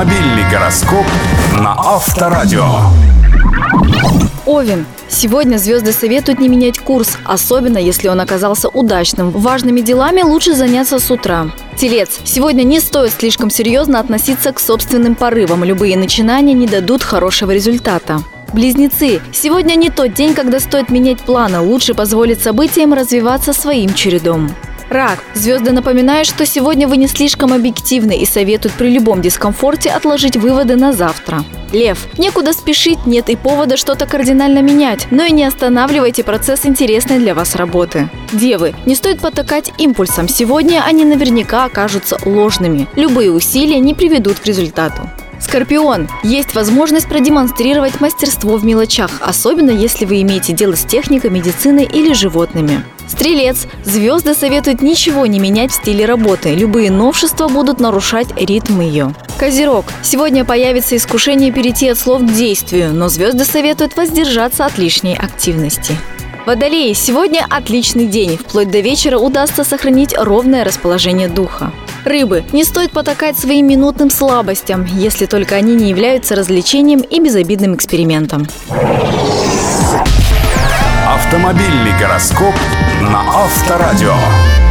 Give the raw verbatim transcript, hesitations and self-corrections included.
Автомобильный гороскоп на Авторадио. Овен. Сегодня звезды советуют не менять курс, особенно если он оказался удачным. Важными делами лучше заняться с утра. Телец. Сегодня не стоит слишком серьезно относиться к собственным порывам. Любые начинания не дадут хорошего результата. Близнецы. Сегодня не тот день, когда стоит менять планы. Лучше позволить событиям развиваться своим чередом. Рак. Звезды напоминают, что сегодня вы не слишком объективны и советуют при любом дискомфорте отложить выводы на завтра. Лев. Некуда спешить, нет и повода что-то кардинально менять, но и не останавливайте процесс интересной для вас работы. Девы. Не стоит потакать импульсам, сегодня они наверняка окажутся ложными. Любые усилия не приведут к результату. Скорпион. Есть возможность продемонстрировать мастерство в мелочах, особенно если вы имеете дело с техникой, медициной или животными. Стрелец. Звезды советуют ничего не менять в стиле работы. Любые новшества будут нарушать ритм ее. Козерог. Сегодня появится искушение перейти от слов к действию, но звезды советуют воздержаться от лишней активности. Водолеи. Сегодня отличный день. Вплоть до вечера удастся сохранить ровное расположение духа. Рыбы. Не стоит потакать своим минутным слабостям, если только они не являются развлечением и безобидным экспериментом. Автомобильный гороскоп на Авторадио.